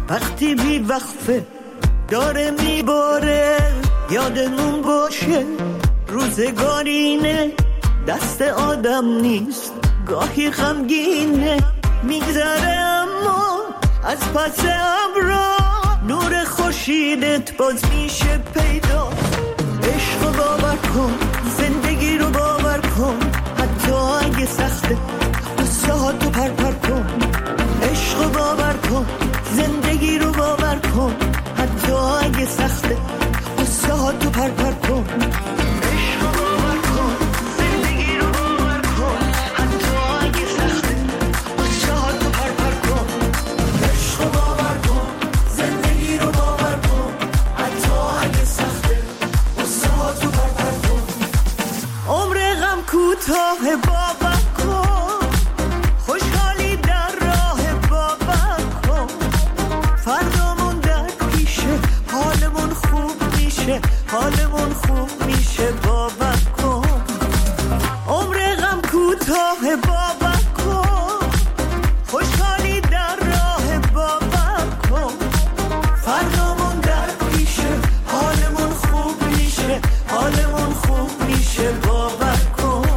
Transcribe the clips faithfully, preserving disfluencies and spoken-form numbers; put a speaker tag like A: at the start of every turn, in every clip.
A: وقتی بی وقفه داره میباره، یادمون باشه روزگارینه، دست آدم نیست گاهی غمگینه، میگذره اما از پس ابرا نور خورشیدت باز میشه پیدا. عشق باور کن، زندگی رو باور کن، حتی اگه سخته قصه ها تو پر پر کن. عشق باور کن، زندگی رو باور کن، حتی اگه سخته قصه ها تو پر پر کن. عشق باور کن، زندگی رو باور کن، حتی اگه سخته قصه ها تو پر پر کن. عشق باور کن، زندگی رو باور کن، حتی اگه سخته قصه ها تو پر پر کن. عمر غم کوتاه باور کن، خوشحالی در راه باور کن، فردامون در پیشه، حالمون خوب میشه، حالمون خوب میشه باور کن. عمر غم کوتاه باور کن، خوشحالی در راه باور کن، فردامون در پیشه، حالمون خوب میشه، حالمون خوب میشه باور کن.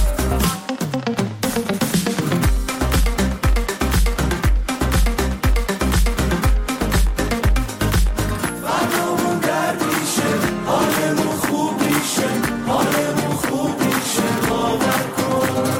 A: فردامون در پیشه، حالمون خوب میشه، حالمون خوب میشه باور کن.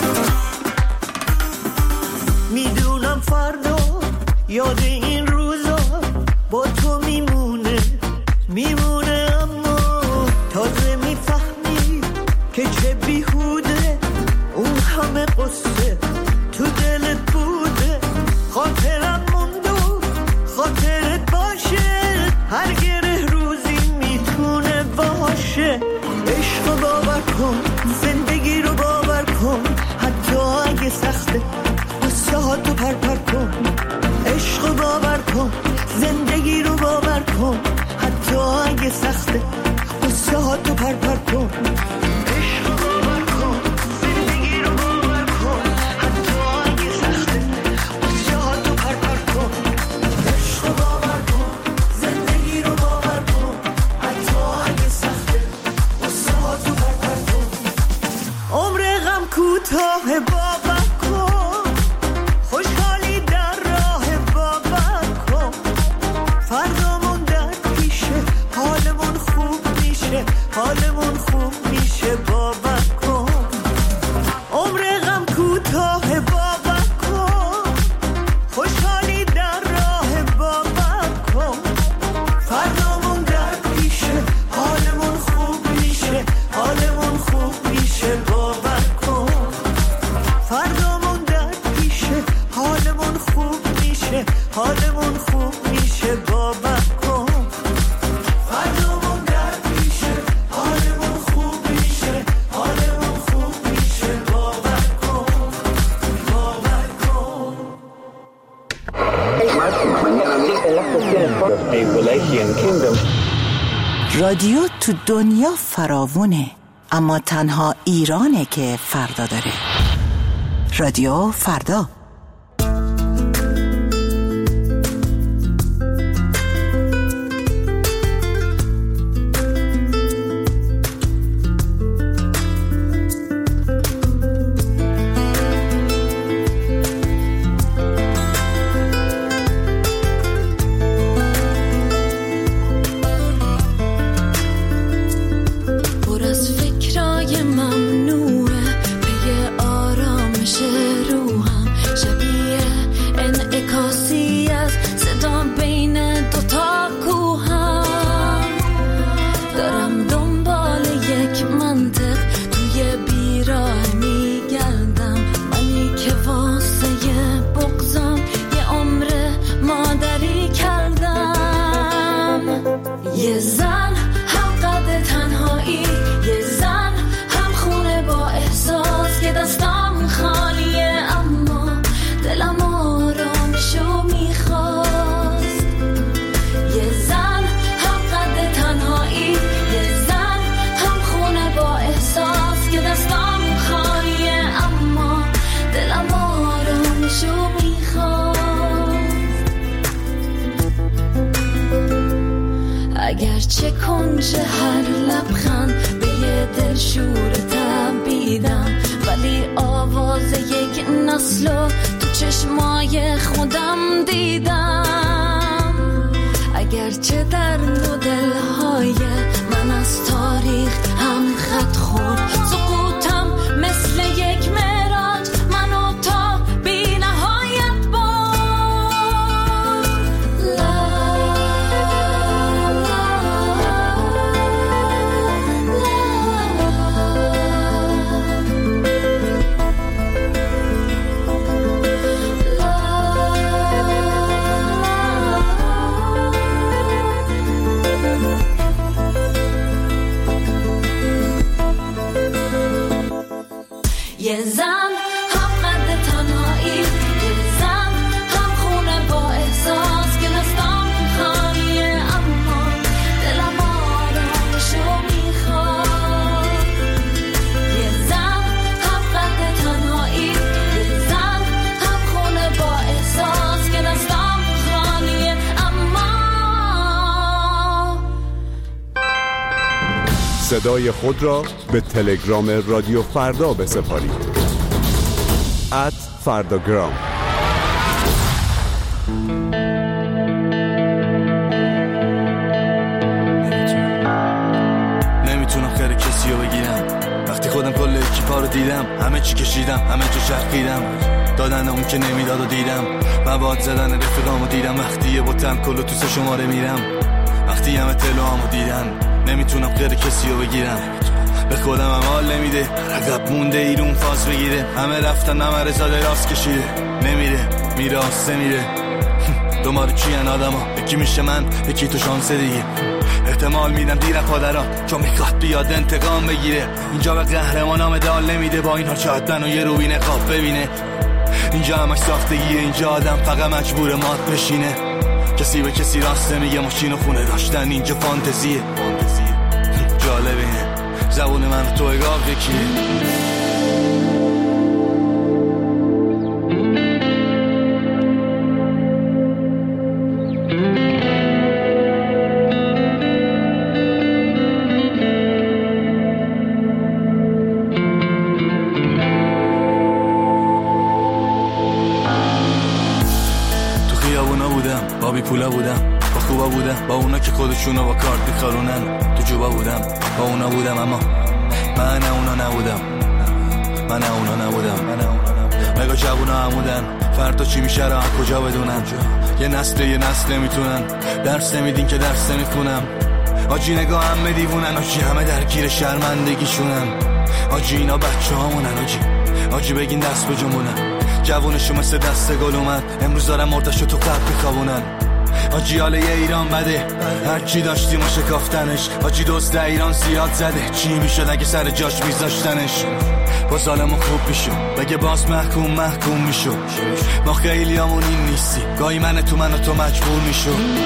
A: میدونم فردا یاد این روزا با تو میمونه، میمونه، اما تازه میفهمی که چه بیهوده اون همه قصه تو دلت بوده. خاطرم موندو خاطرت باشه، هر گره روزی میتونه باشه. عشق باور کن، زندگی رو باور کن، حتی اگه سخته قصه ها تو پر پر کن. عشق باور کن، زندگی رو باور کن، حتی اگه سخته قصه ها تو پر پر کن. عشق باور کن، زندگی رو باور کن، حتی اگه سخته قصه ها تو پر پر کن. عشق باور کن، زندگی رو باور کن، حتی اگه سخته قصه ها تو پر پر کن. عمر غم کوتاه باور کن، خوشحالی در راه باور کن، فردامون در پیشه، حالمون خوب میشه، حالمون خوب میشه باور کن. عمر غم کوتاه باور کن، خوشحالی در راه باور کن، فردامون در پیشه، حالمون خوب میشه، حالمون خوب میشه باور کن. فردامون در پیشه، حالمون خوب میشه، حالمون خوب میشه باور کن. فردامون در پیشه، حالمون خوب میشه، حالمون خوب میشه باور کن، باور کن.
B: رادیو تو دنیا فراوونه، اما تنها ایرانه که فردا داره. رادیو فردا.
C: پر از فکرای ممنوعه، پی آرامش روحم، شبیه انعکاسی از صدا بین دوتا کوهم. دارم دنبال یک منطق توی بیراه میگردم، منی که واسه بغضم یه عمر مادری کردم. یه زن هم قد تنهایی، یه زن هم خونه با احساس که دستم خالیه، اما دلم آرامشو میخواست. یه زن هم قد تنهایی، یه زن هم خونه با احساس که دستم خالیه، اما دلم آرامشو میخواست. اگرچه کنج هر لبخند به یه دل شور تبیدم، ولی آواز یک نسلو تو چشمای خودم دیدم. اگرچه در نو دلهای من از تاریخ هم خط خورد، سقوطم مثل یک معراج منو تا بی نهایت برد. لا یه زن هم قد تنهایی، یه زن هم خونه با احساس که دستام خالیه اما دلم آرامشو میخواد. یه زن هم قد تنهایی، یه زن هم خونه با احساس که دستام خالیه اما.
D: صدای خود را به تلگرام رادیو فردا بسپارید. ات فرداگرام.
E: نمیتونم خیر کسی رو بگیرم وقتی خودم کل اکیپا رو دیدم، همه چی کشیدم، همه جا چرخیدم، دادن اون که نمیداد و دیدم، مواد زدن رفیقامو دیدم، وقتی یه بوتم کلو تو سه شماره میرم، وقتی همه تلوامو دیدن، نمیتونم خیر کسی رو بگیرم، به خودم هم حال نمیده، عقب مونده ایرون فاز بگیره، همه رفتن همه رزاده راست کشیده، نمیره میره آسته میره. دوماره چی هن آدم ها، یکی میشه من یکی تو شانسه دیگه، احتمال میدم دیر پادران چون میخواد بیاد انتقام بگیره، اینجا به قهرمان مدال نمیده، با اینها چهتن و یه روی نقاب ببینه، اینجا همش ساختگیه، اینجا آدم فقط مجبور مات بشینه، کسی به کسی راسته میگه، ماشین و خونه داشتن اینجا فانتزیه، فانتزیه. جالبه زبون من تو اگاه بکیه. تو خیابونا بودم، با بی پولا بودم، با خوبا بودم، با اونا که خودشونو با کارت میخارونن، تو جوبا بودم، با اونا بودم، اما من اونا نبودم، من اونا نبودم، مگا جوونا همودن، فردا چی میشه را کجا بدونم، یه نسل یه نسل نمیتونن، درس نمیدین که درس نمیخونم، آجی نگاه همه دیوونن، آجی همه درگیر شرمندگیشونن، آجی اینا بچه همونن، آجی آجی بگین دست به جمونن، جوونشو مثل دست گل اومد، امروز دارم مرتشو تو قبل بخوابونن، آجی حاله یه ایران بده، هرچی داشتیم و شکافتنش، آجی دوست ایران زیاد زده، چی میشد اگه سر جاش میذاشتنش، با ظالمو خوب میشو، بگه باز محکوم محکوم میشو، ما خیلی همون این نیستی، گاهی من تو من و تو مجبور میشو.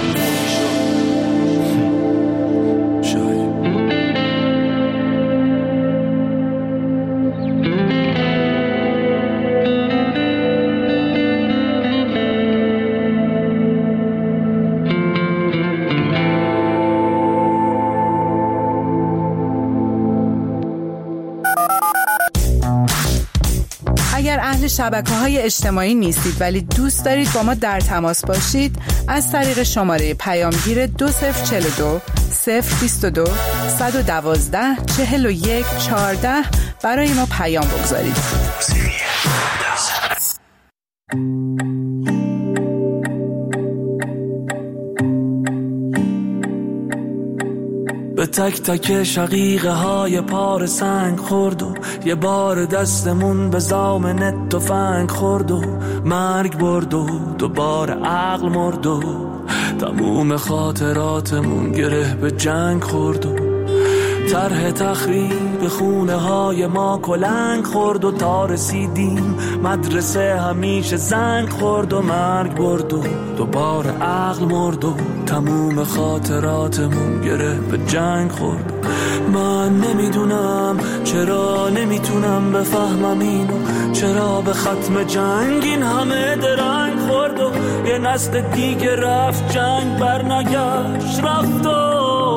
F: اگر اهل شبکه‌های اجتماعی نیستید ولی دوست دارید با ما در تماس باشید، از طریق شماره پیامگیر دو صفر چهل و دو صفر بیست و دو صد و دوازده چهل و یک چهارده برای ما پیام بگذارید.
G: به تک تک شقیقه های پار سنگ خورد و یه بار دستمون به زامن تفنگ خورد و مرگ برد و دوباره عقل مرد و تموم خاطراتمون گره به جنگ خورد و طرح تخریب خونه های ما کلنگ خورد و تا رسیدیم مدرسه همیشه زنگ خورد و مرگ برد و دوباره عقل مرد و تموم خاطراتمون گره به جنگ خورد. من نمیدونم چرا نمیتونم بفهمم اینو، چرا به ختم جنگ این همه درنگ خورد و یه نسل دیگه رفت جنگ برنگشت رفت و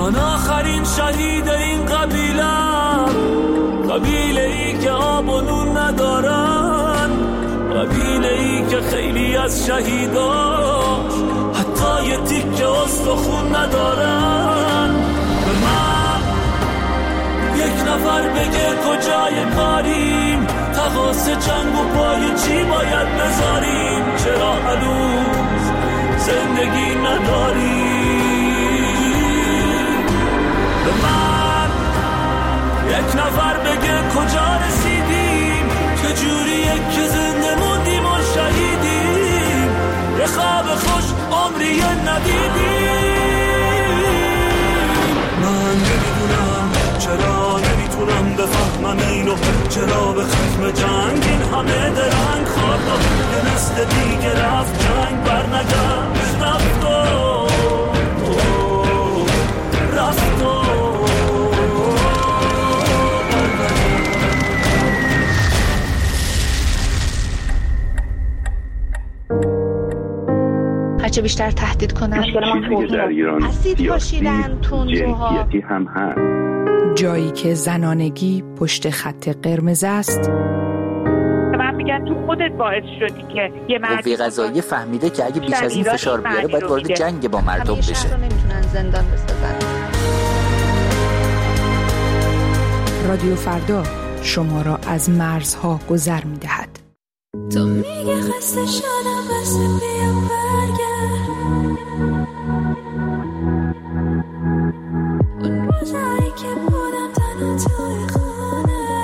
G: من آخرین شهید این قبیلم، قبیله ای که آب و نون ندارن، قبیله ای که خیلی از شهیداش حتی یه تیکه استخون ندارن. به من یک نفر بگه کجای کاریم، تقاس جنگ و پای چی باید بذاریم، چرا هنوز زندگی نداریم. به من یک نفر بگه کجا رسیدیم، چجوریه که زنده موندیم و شهیدیم، یه خواب خوش عمری ندیدیم. من نمیدونم چرا نمیتونم بفهمم اینو، چرا به ختم جنگ این همه درنگ خواب یه نسل دیگه رفت جنگ برنگشت، رفت و رفت و
H: هرچه بیشتر تهدید کنن اسید پاشیدن تندروها
I: هم هست.
F: جایی که زنانگی پشت خط قرمز است.
J: من میگم تو خودت باعث شدی که یه مرد
K: قوه قضاییه فهمیده که اگه بیش از این فشار بیاره باید وارد جنگ با مردم بشه.
H: همیشه رو نمیتونن زندان بسازن.
F: رادیو فردا شما را از مرزها گذر میدهد.
C: تو میگه خسته شدم بس بیا برگرد، اون روزایی که بودم تنها توی خونه،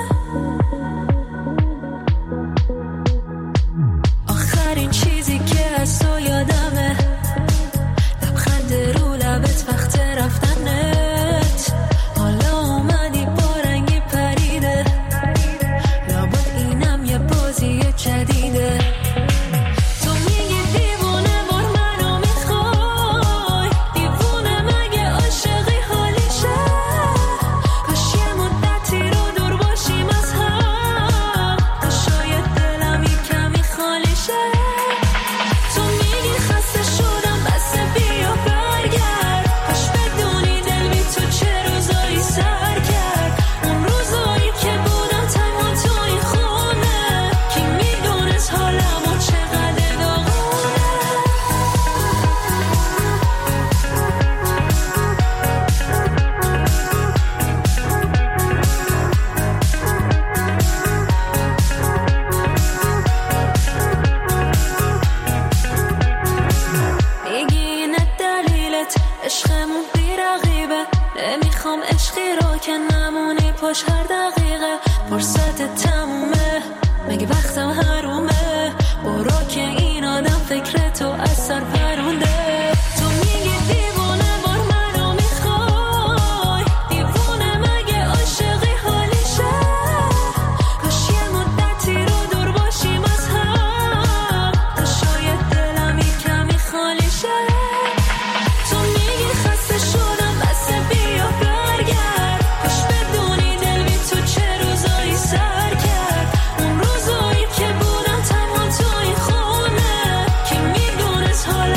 C: آخرین چیزی که از تو یادمه لبخند رو لبت وقت رفتنت، حالا اومدی با رنگی پریده، لابد اینم یه بازی جدیده. تو میگی دیوونه بار منو میخوای، دیوونه مگه عاشقی حالیشه، کاش یه مدتی رو دور باشیم از هم، تا شاید دلم یه کمی خالیشه. تو میگی خسته شدم بس بیا برگرد، کاش بدونی دل بی تو چه روزایی سر کرد، اون روزایی که بودم تنها توی خونه، کی میدونست حالمو چقدر داغونه. میگی اینه دلیلت عشقمون بی رقیبه، نمیخوام عشقی رو که نمونی پاش هر دقیقه، فرصت تمومه مگه وقتم حرومه، برو که این آدم فکر تو از سر پرونده. تو میگی دیوونه بار منو میخوای، دیوونه مگه عاشقی حالیشه، کاش یه مدتی رو دور باشیم از هم، تا شاید دلم یه کمی خالیشه. تو میگی خسته شدم بس بیا برگرد، کاش بدونی دل بی تو چه روزایی سر کرد، اون روزایی که بودم تنها توی خونه، کی میدونست حالا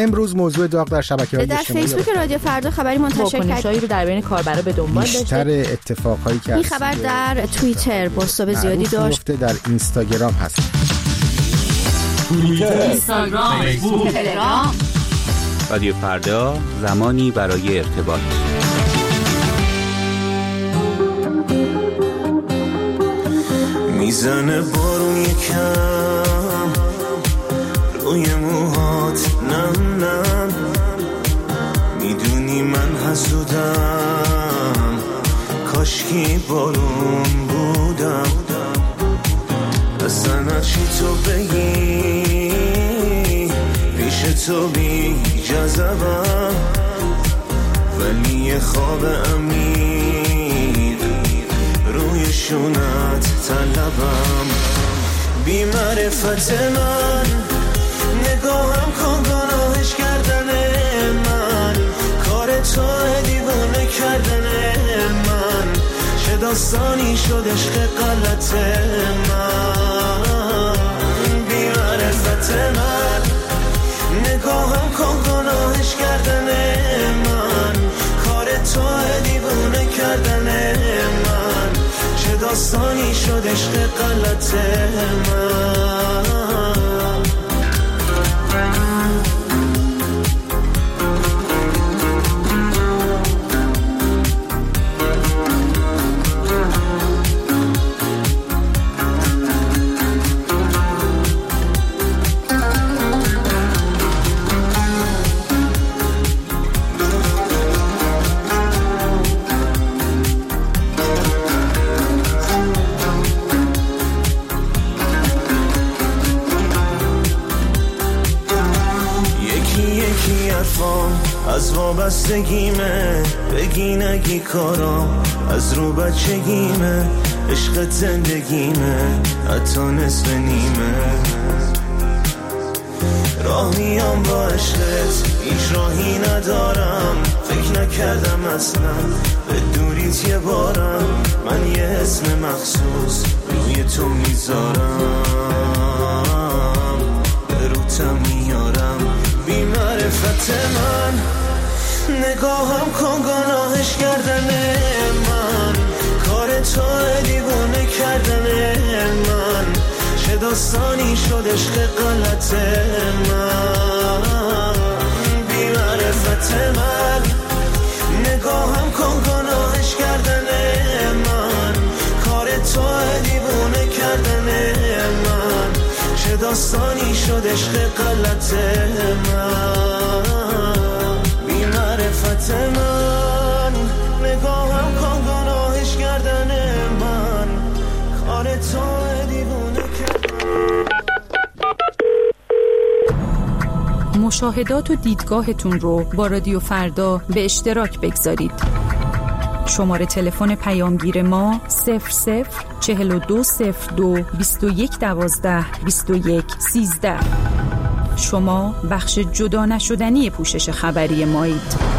I: امروز موضوع داغ در شبکه‌های اجتماعی
L: در فیسبوک رادیو فردا خبری منتشر کرد
M: رو در بین کاربرا به دنبال داشته.
I: بیشتر اتفاقایی که
L: این خبر در توییتر پست‌های زیادی داشت.
I: در اینستاگرام هست.
N: توییتر، اینستاگرام، فیسبوک، تلگرام.
O: رادیو فردا، زمانی برای ارتباط.
P: میزنه بارون یکم روی موهات نم نم، میدونی من حسودم کاشکی بارون بودم. اصلا چی تو بگی پیش تو بی جذبم، ولی یه خواب عمیق روی شونت طلبم. بی معرفت من نگاهم کن گناهش کردنه من، کار تو دیوانه کردنه من، چه داستانی شد عشق غلط من. بی معرفت من نگاهم کن گناهش کردنه من، کار تو دیوانه کردنه من، چه داستانی شد عشق غلط من. از وابستگیمه بگی نگی کارام، از رو بچگیمه عشق زندگیمه حتی نصف نیمه. راه میام با عشقت هیچ راهی ندارم، فکر نکردم اصلا به دوریت یه بارم، من یه اسم مخصوص روی تو میذارم به روتم میارم. بی معرفت من نگاهم کن گناهش کردنه من، کار تو دیوانه کردنه من، چه داستانی شد عشق غلط من. بی معرفت من نگاهم کن گناهش کردنه من، کار تو دیوانه کردنه من، چه داستانی شد عشق غلط من. بی معرفت من نگاهم کن گناهش کردن من، کار تو دیوانه کردن.
Q: مشاهدات و دیدگاهتون رو با رادیو فردا به اشتراک بگذارید. شماره تلفن پیامگیر ما صفر صفر چهل و دو صفر دو بیست و یک دوازده بیست و یک سیزده. شما بخش جدا نشدنی پوشش خبری مایید.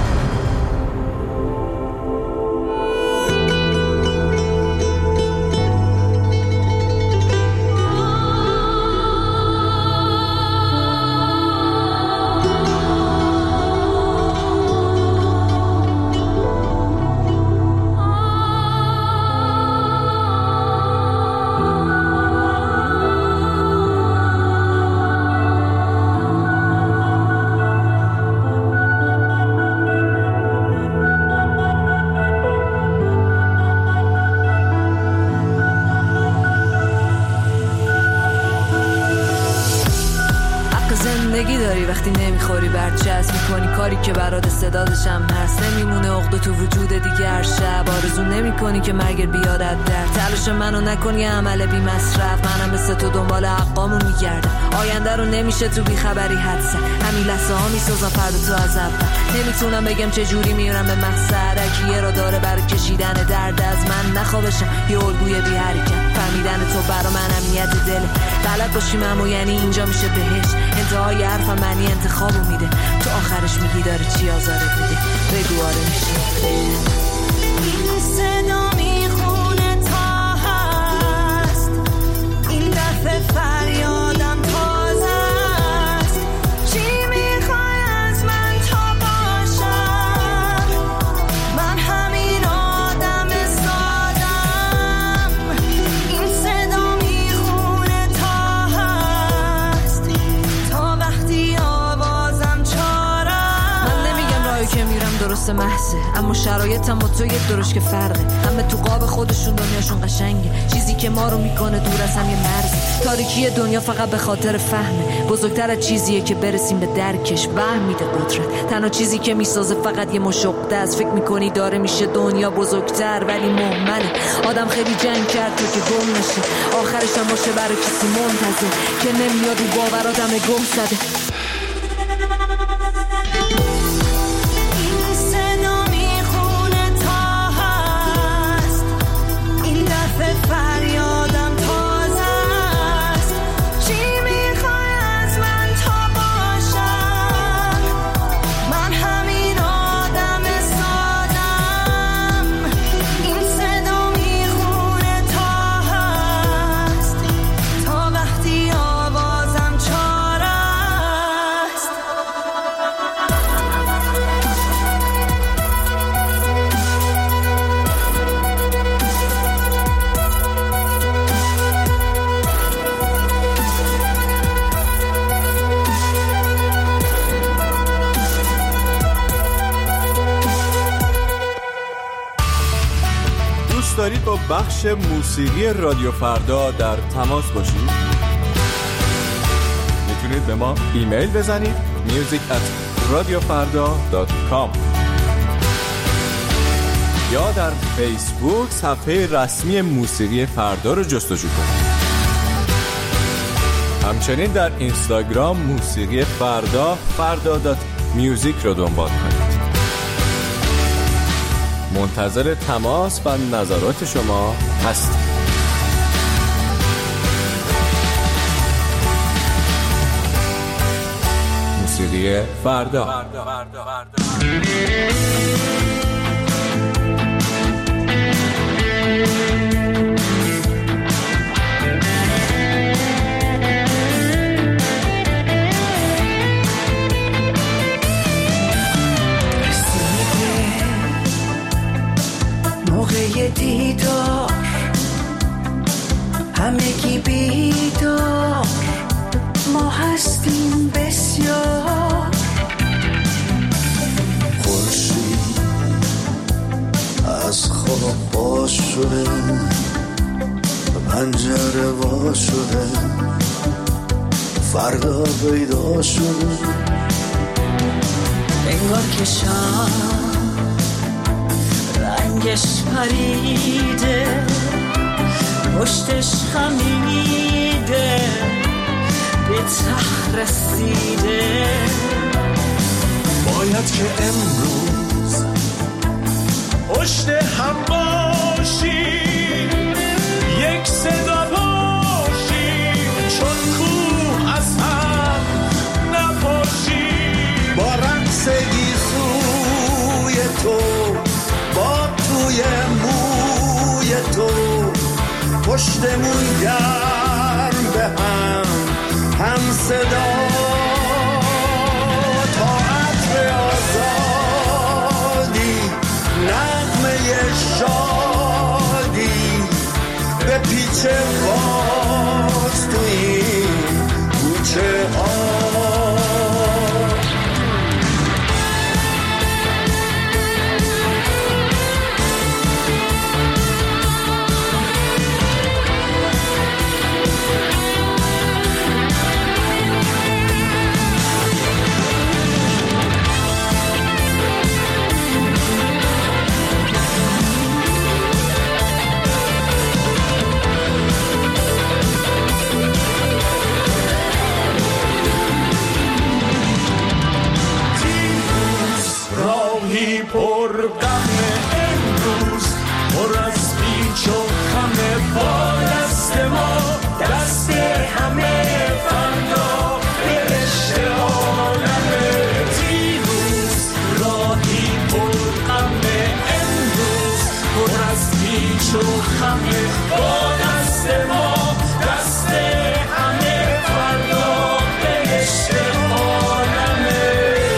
R: وقتی نمیخوری برچسب میکنی کاری که برات استعدادشم هست، نمیمونه عقده تو وجود دیگر شب، آرزو نمیکنی که مرگ بیادت در تلاش منو نکنی عمل بی مصرف. منم مثل تو دنبال حقامو میگردم، آینده رو نمیشه تو بی خبری حدسه، همین لحظه ها میسازم فردا تو از اول. نمیتونم بگم چه جوری میرم به مقصد، اگه را داره برای کشیدن درد از من نخوابشم یه الگوی بی حرکت. فهمیدن تو برا من امنیت دله، غلط باشیم اما یعنی اینجا میشه بهش. انتهای حرفم معنی انتخابو میده، تو آخرش میگی داره چی آزارت میده. بگو آره میشه.
C: این صدا میخونه تا هست، این دفعه فریادم تازه است. چی میخوای
R: میرم درست محضه، اما شرایطم با تو یه درش که فرقه. همه تو قاب خودشون دنیاشون قشنگه، چیزی که ما رو میکنه دور از هم یه مرز. تاریکی دنیا فقط به خاطر فهمه، بزرگتر از چیزیه که برسیم به درکش. وهم میده قدرت، تنها چیزی که میسازه فقط یه مشقه است. فکر میکنی داره میشه دنیا بزرگتر ولی مهمله. آدم خیلی جنگ کرد تو که گم نشه، آخرش هم باشه برای کسی منتظر که نمیاد و باوراتم گم زده.
S: دارید با بخش موسیقی رادیو فردا در تماس باشید؟ میتونید به ما ایمیل بزنید music at radiofarda dot com یا در فیسبوک صفحه رسمی موسیقی فردا رو جستجو کنید. همچنین در اینستاگرام موسیقی فردا فردا دات میوزیک رو دنبال کنید. منتظر تماس و نظرات شما هستیم. موسیقی فردا.
A: موقع دیدار همگی بیدار، ما هستیم بسیار.
P: خورشید از خواب باز شده، پنجره وا شده، فردا پیدا شده.
A: انگار که شام رنگش پریده، پشتش خمیده، به ته رسیده.
P: باید که امروز پشت هم باشیم، یک صدا باشیم، چون کوه از هم نپاشیم. با رقص گیسوی تو، با توی موی تو، پشتمون گرم به هم هم صدا. تا عطر آزادی، نغمه شادی، به پیچ باز تو این کوچه ها. پر غم امروز، پر از پیچ و خم، با دست ما دست همه فردا به رشته عالمه. دیروز راهی پر غم امروز، پر از پیچ و خم، با دست ما دست همه فردا به رشته عالمه.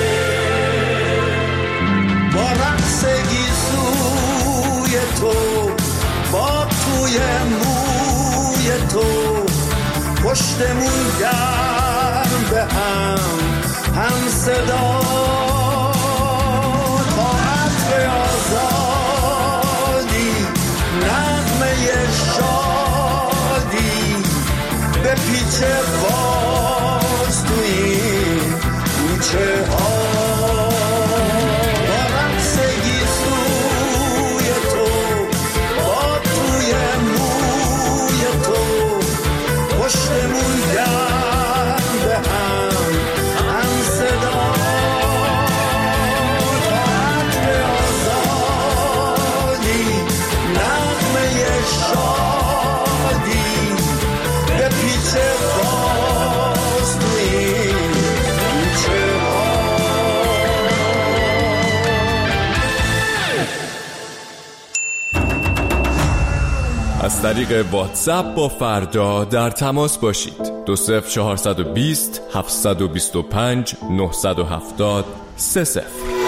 P: تو با توی موی تو، پشتمون گرم به هم هم صدا.
S: از طریق واتساپ با فردا در تماس باشید. دو صفر چهارصد و بیست هفتصد و بیست و پنج نهصد و هفتاد سه صفر.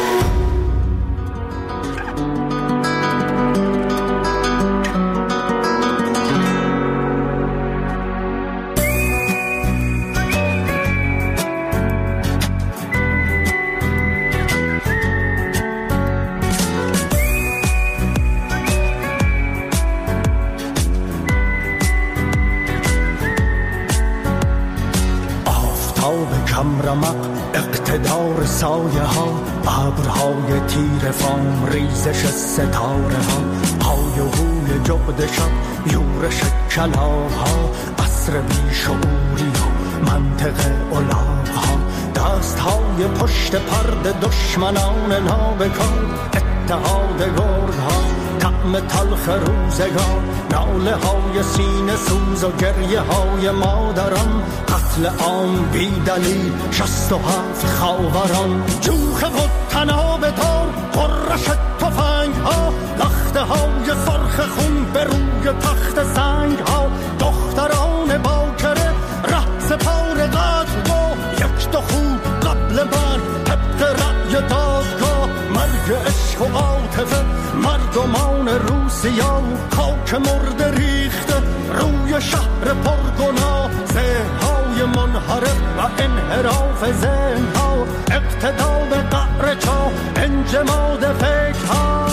T: اقتدار سایه ها، ابرهای تیر فام، ریزش ستاره ها، های و هوی جغد شب، یورش کلاها، عصر بیشعوری و منطق الاغها، دست های پشت پرد دشمنان نابکار، اتحاد گردها، طعم تلخ روزگار، ناله های سینه سوز و گریه های مادران، قتل عام بی دلیل، شست و هفت خاوران، جوخ و تناب دار، قرش تفنگ ها، لخته های سرخ خون به روی تخت سنگ ها، دختران باکره رأس پار قتل با یک دو خوب قبل من، طبق رأی دادگاه، مرگ عشق و عاطفه، مردمان روسیا، خاک مرده ریخته روی شهر پرگناه، ذهن‌های منحرف و انحراف ذهن‌ها، اقتدار قعر چاه، انجماد فکرها.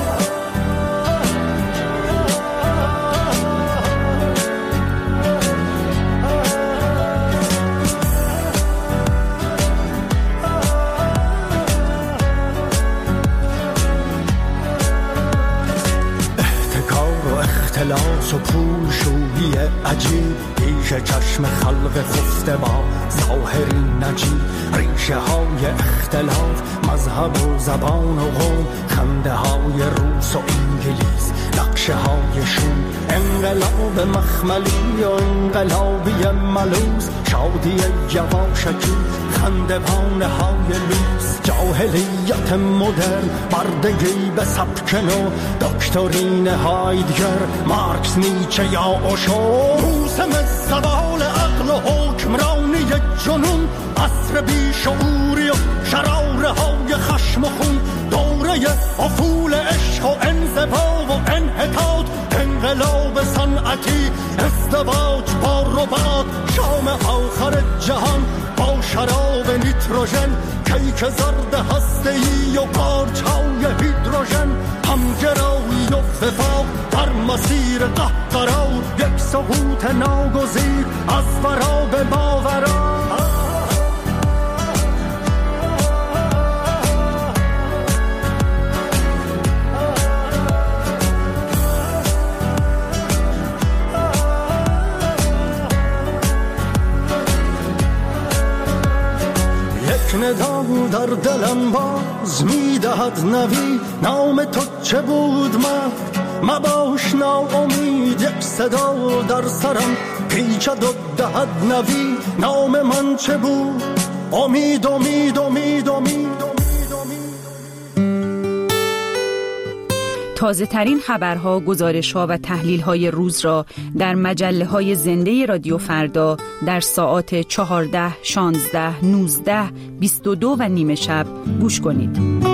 T: اختلاس و پول شویی عجیب، پیش چشم خلق خفته با ظاهری نجیب، ریشه های اختلاف، مذهب و زبان و قوم، خنده های روس و انگلیس، نقشه های شوم، انقلاب مخملی و انقلابی ملوز، شادی یواشکی، خندوانه های لوس، جاهلیت مدرن، بردگی به سبک نو، دکترین هایدگر، مارکس، نیچه یا اوشو، موسم زوال عقل و حکمرانی جنون، عصر بیشعوری و شراره های خشم و خون، دوره افول عشق و انزوا و انحطاط، انقلاب صنعتی، ازدواج با رباط، شام آخر جهان با شراب نیتروژن، کیک زرد هسته‌ای و پارچه‌های هیدروژن، همگرایی و وفاق در مسیر قهقرا، یک سقوط ناگزیر از ورا به ماورا. ندا در دلم باز میدهد نوی، نام تو چه بود من مباش ناامید، یک صدا در سرم پیچد و دهد نوی، نام من چه بود؟ امید امید امید امید.
Q: تازه ترین خبرها، گزارش‌ها و تحلیل‌های روز را در مجله‌های زنده رادیو فردا در ساعات چهارده، شانزده، نوزده، بیست و دو و نیمه شب گوش کنید.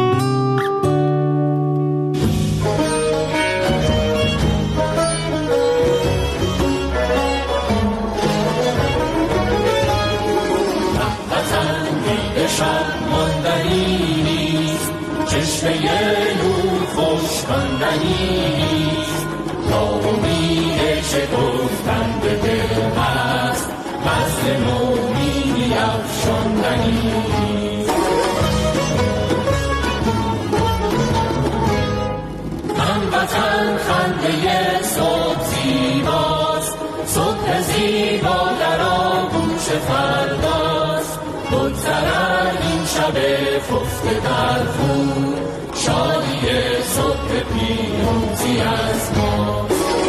C: خوشبندنیست، ناامیده چه گفتن به دل هست، بزل نومیدی افشاندنیست. هموطن خنده صبح زیباست، صبح زیبا در آغوش فرداست، بگذرد این شب خفته در خون، شادی صبح پیروزی از ما.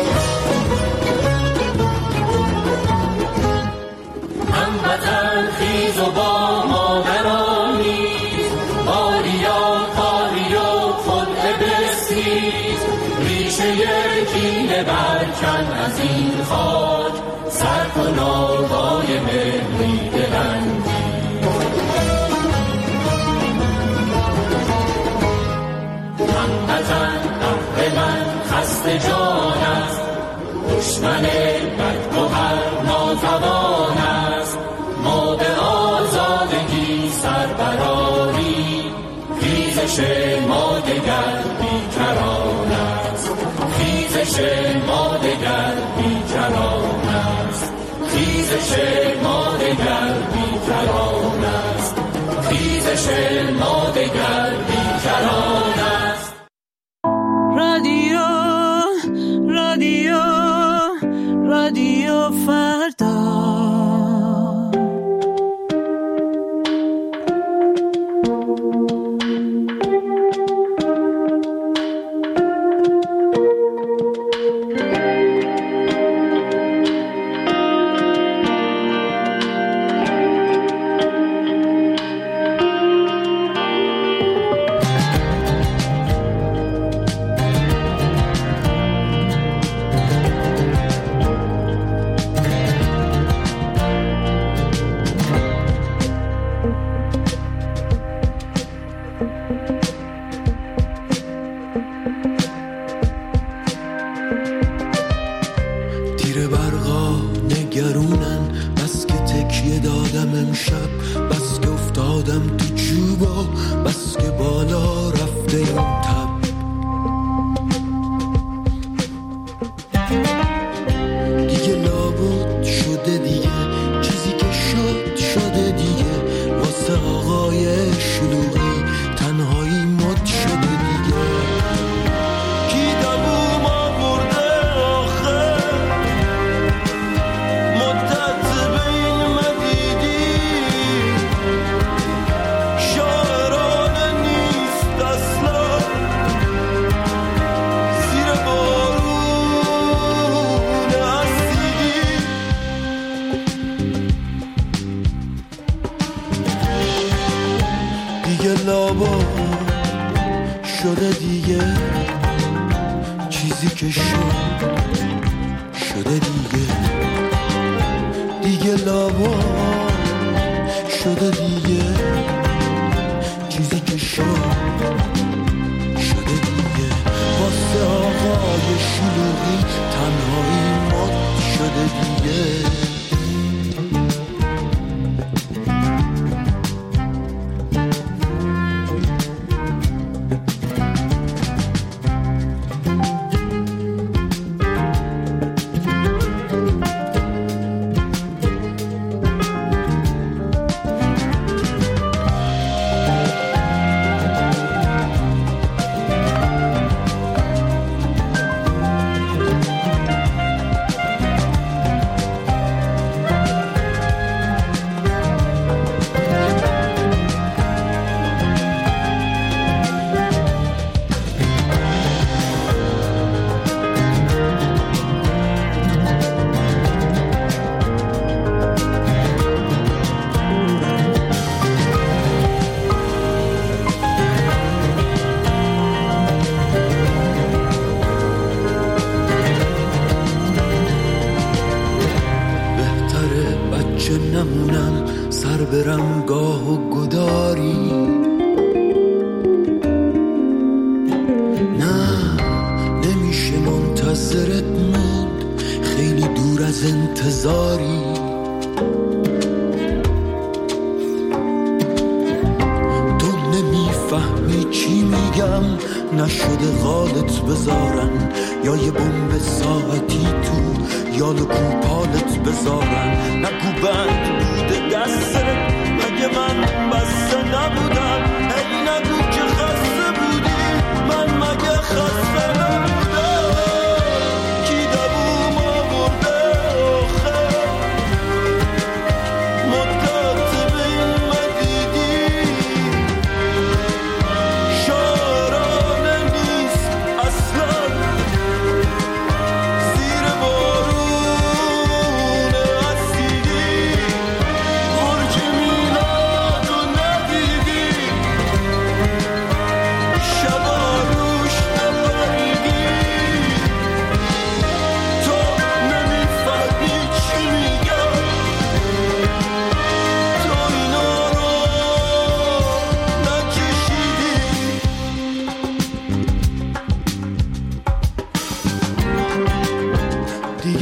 C: هموطن خیز و با مادر آمیز، باریا کاری و خود بسیز، ریشه کینه
P: برکن از این خاک، سر کن آوای ملی دلنگی. هموطن قهر من خسته جان است، دشمن بدگهر ناتوان است. ما به آزادگی سر برآریم، خیزش ما دگر بیکران است. خیزش ما دگر بیکران است. خیزش ما دگر بیکران است. خیزش ما دگر بیکران است.
C: رادیو رادیو رادیو فردا.
P: برج میلاد و ندیدی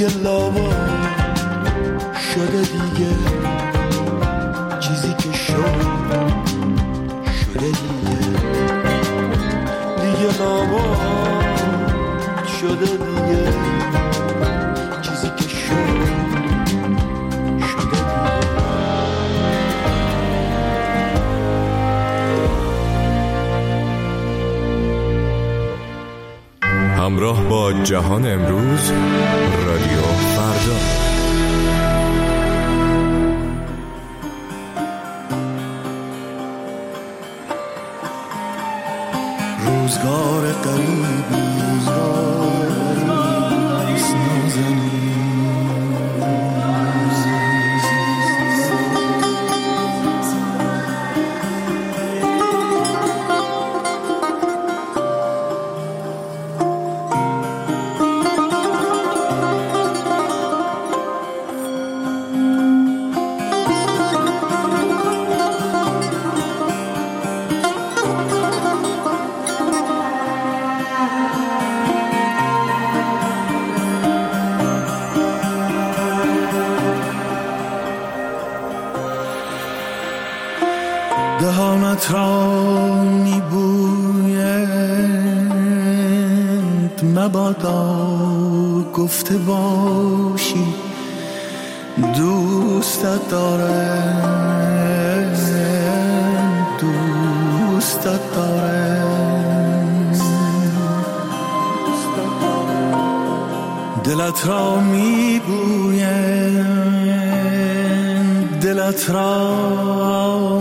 P: دیگه لابا شده دیگه چیزی که شد شده دیگه دیگه لابا شده دیگه چیزی که شد شده دیگه.
S: همراه با جهان امروز رادیو فردا.
P: روزگار قریبی دهانت را میبویند مبادا گفته باشی دوستت دارم دوستت دارم دلت را میبویند دلت را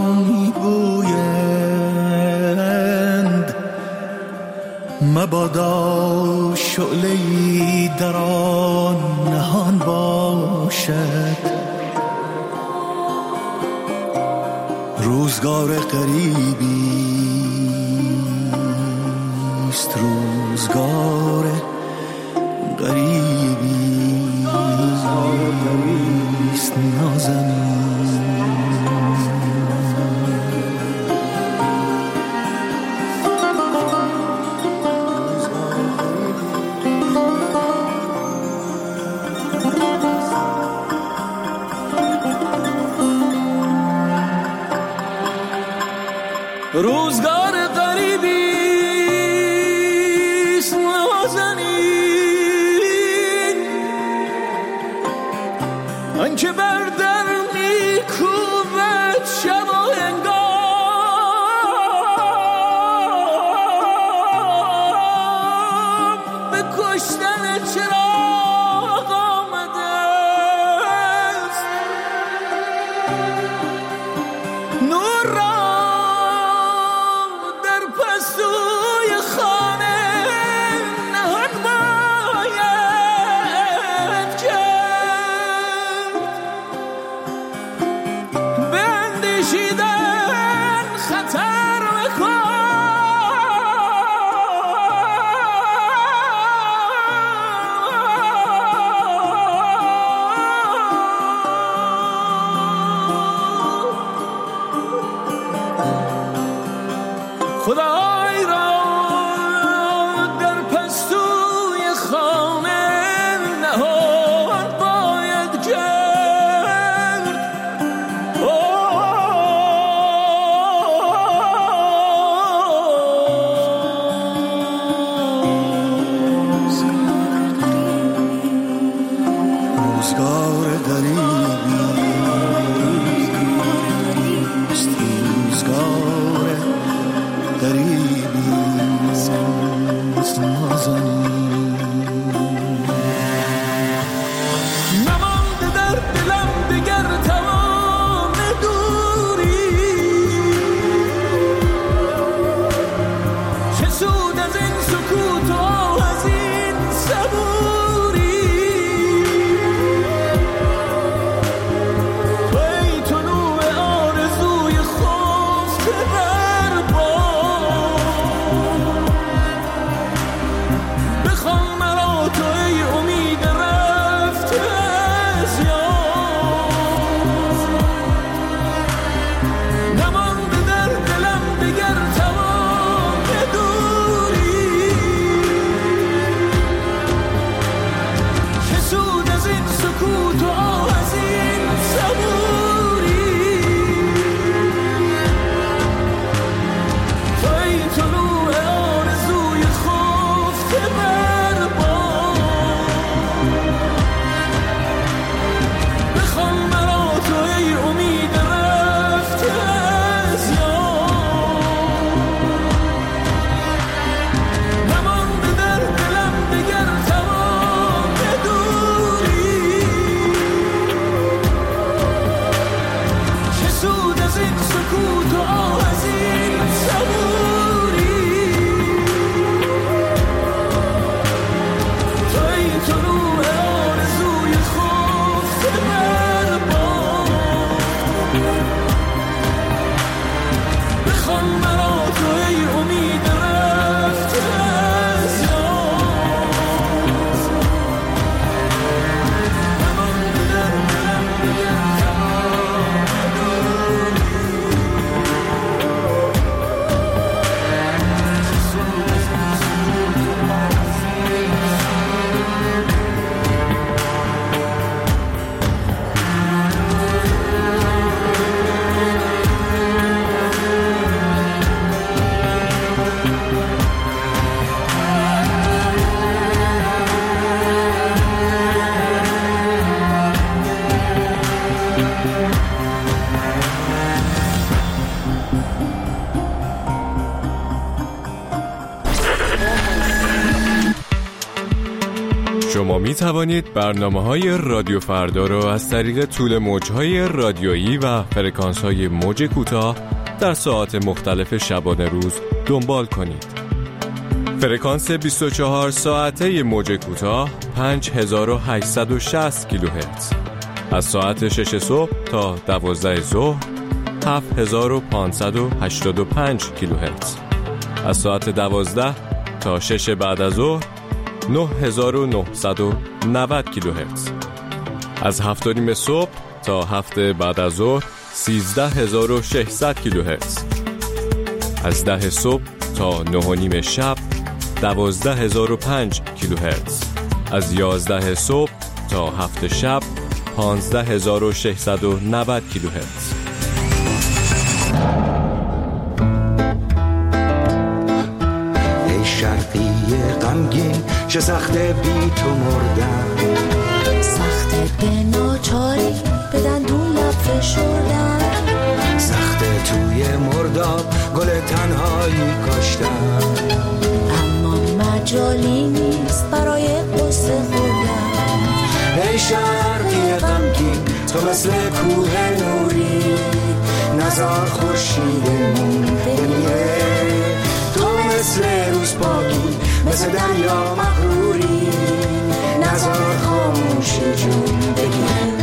P: میبویند مبادا شعله‌ای در آن نهان باشد روزگار قریبی است روزگار قریبی است نازنین روزگار قریبی است نازنین آنچه بر در میکوبد شب و هنگام به کشتن چراغ آمده است نور را خدای را در پستوی خانه نهان باید کرد روزگار قریبی است روزگار قریبی است نازنین نمانده در دلم دگر تمام دوری چه سود از این سکوت و از این صبوری ای طلوع آرزوی خفته بر باد بخوان مرا تو ای امید رفته از یاد نمانده در دلم دگر تمام دوری
S: شما می توانید برنامه‌های رادیو فردا را از طریق طول موج‌های رادیویی و فرکانس‌های موج کوتاه در ساعات مختلف شبانه روز دنبال کنید. فرکانس بیست و چهار ساعته موج کوتاه پنج هزار و هشتصد و شصت کیلوهرتز، از ساعت شش صبح تا دوازده ظهر هفت هزار و پانصد و هشتاد و پنج کیلوهرتز، از ساعت دوازده تا شش بعد از ظهر نه هزار و نهصد و نود کیلوهرتز، از هفت و نیم صبح تا هفت بعد از ظهر سیزده هزار و ششصد کیلوهرتز، از ده صبح تا نه و نیم شب دوازده هزار و پنج کیلوهرتز، از یازده صبح تا هفت شب پانزده هزار و ششصد و نود کیلوهرتز.
P: ای شرقی غمگین چه سخته بی تو مردن،
C: سخته به ناچاری به دندون لب فشردن،
P: سخته توی مرداب گل تنهایی کاشتن،
C: اما مجالی نیست برای قصه خوردن.
P: ای شرقی غمگین تو مثل کوه نوری، نزار خورشیدمون بمیره، تو مثل روز پاکی مثل دریا مغروری، نزار خاموشی جون بگیره.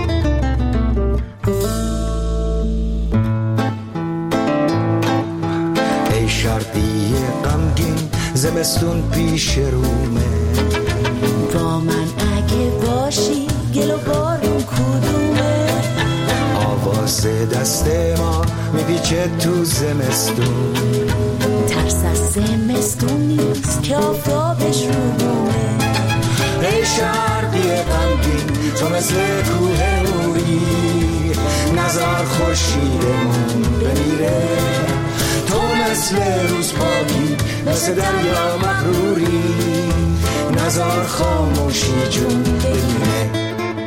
P: ای شرقی غمگین زمستون پیش رومه،
C: با من اگه باشی گل و بارون کدومه،
P: آواز دست ما میپیچه تو زمستون،
C: ترس از زمستون نیست که آفتابش رو بومه.
P: ای شرقی غمگین تو مثل کوه نوری، نزار خورشیدمون بمیره، تو مثل روز پاکی مثل دریا مغروری، نزار خاموشی جون بگیره.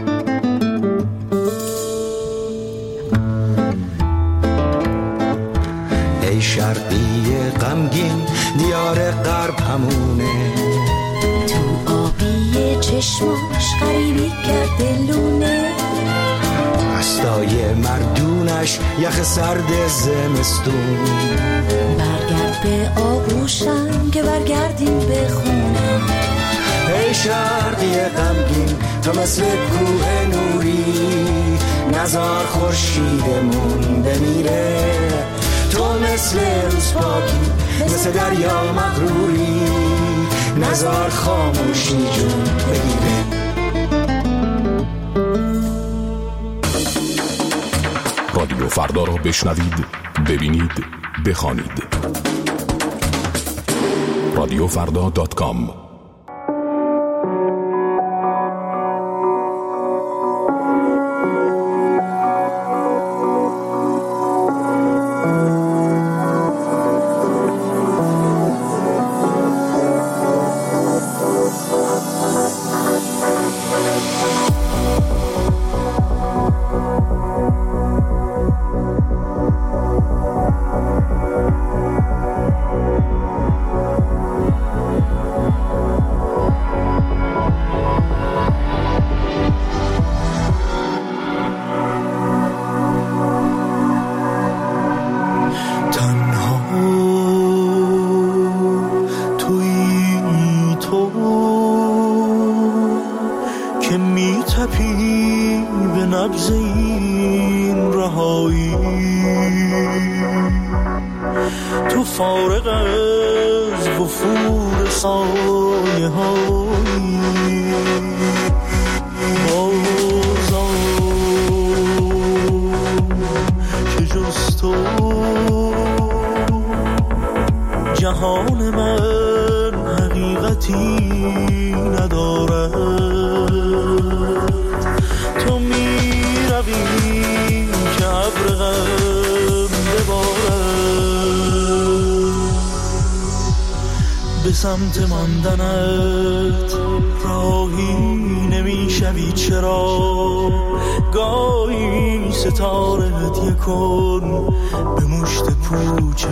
P: ای شرقی غمگین دیار غرب همونه،
C: تو آبی چشماش غریبی کرده لونه،
P: دستای مردونش یخ سرد زمستون،
C: برگرد به آغوشم که برگردیم به خونه.
P: ای شرقی غمگین تو مثل کوه نوری، نزار خورشیدمون بمیره، تو مثل روز پاکی مثل دریا مغروری، نزار خاموشی جون بگیره.
U: رادیو فردا را بشنوید، ببینید، بخوانید. رادیو فردا دات کام.
T: تو فارغ از وفور سایه هایی بازم که جز تو جهان من حقیقتی ندارد. تو می روی که ابر غم ببارد، به سمت ماندنت راهی نمی شوی چرا؟ گاهی ستاره هدیه کن به مشت پوچ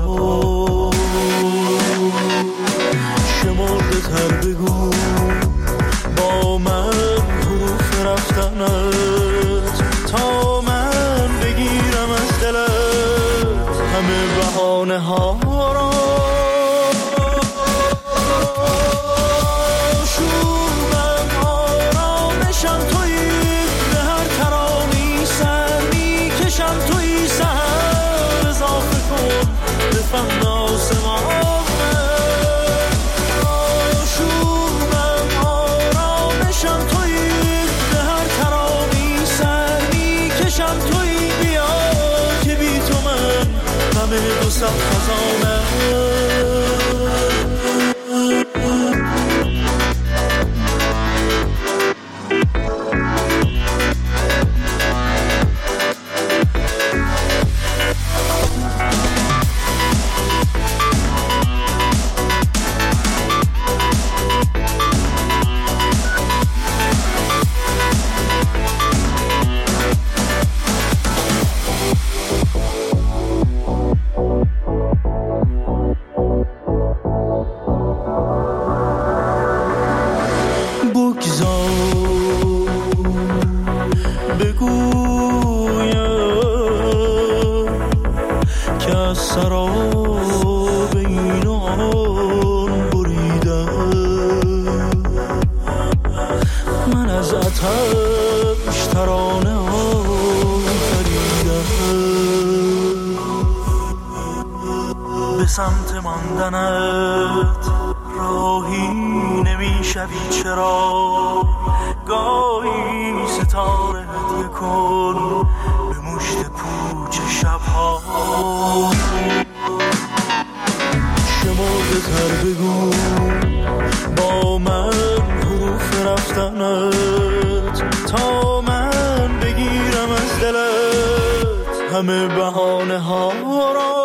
T: شبها، شمرده تر بگو
P: خزانه سمت ماندنت راهی نمیشوی چرا گاهی ستاره هدیه کن به مشت پوچ شبها شمرده تر بگو با من حروف رفتنت تا من بگیرم از دلت همه بهانه ها را.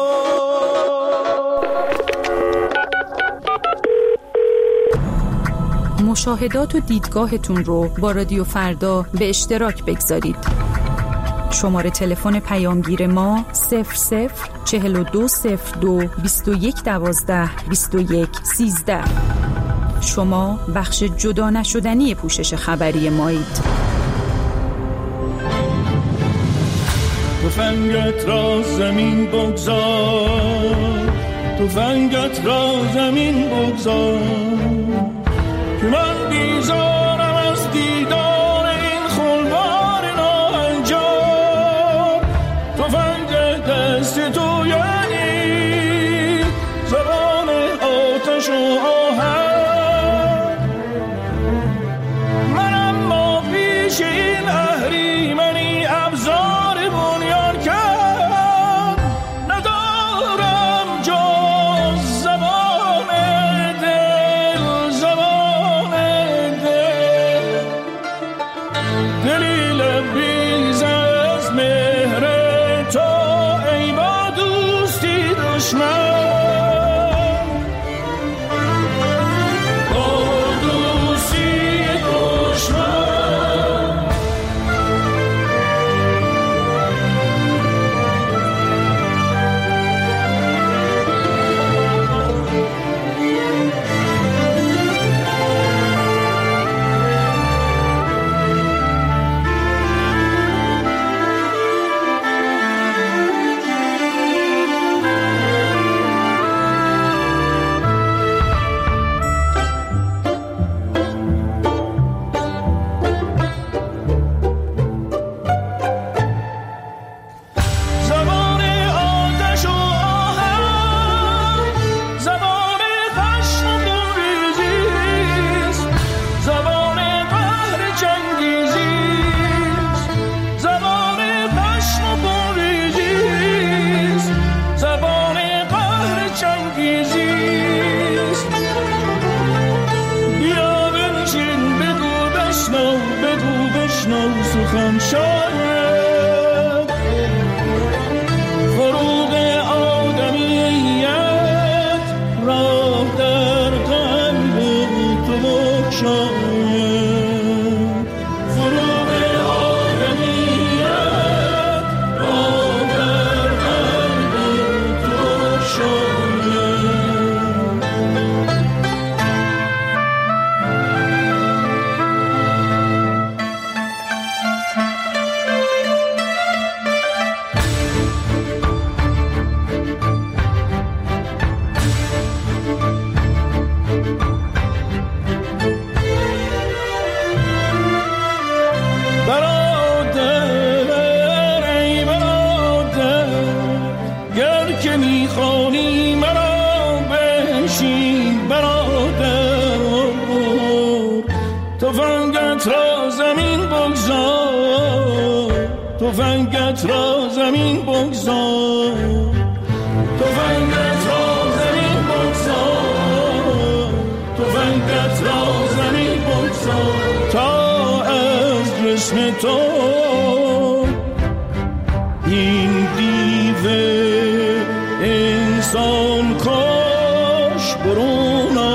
Q: مشاهدات و دیدگاهتون رو با رادیو فردا به اشتراک بگذارید. شماره تلفن پیامگیر ما صفر صفر چهل و دو صفر دو بیست و یک دوازده بیست و یک سیزده. شما بخش جدا نشدنی پوشش خبری مایید.
P: تفنگت را زمین بگذار، تفنگت را زمین بگذار که من بیزارم از دیدار این خلوار ناهنجار. تفنگ دست تو یعنی زبان آتش و آهن، من اما پیش این اهریمنی ابزار بنیان کرد ندارم جز زبان دل، زبان دل، دلی لبریز از مهر تو ای با دوستی دشمن. سخن شاید فروغ آدمیت راه در قلب تو بگشاید، فروغ آدمیت راه در قلب تو بگشاید. تفنگت را زمین بگذار، تفنگت را زمین بگذار
B: تو فنگت را زمین بگذار تو فنگت را زمین بگذار تا از جسم تو این دیو انسان کاش برون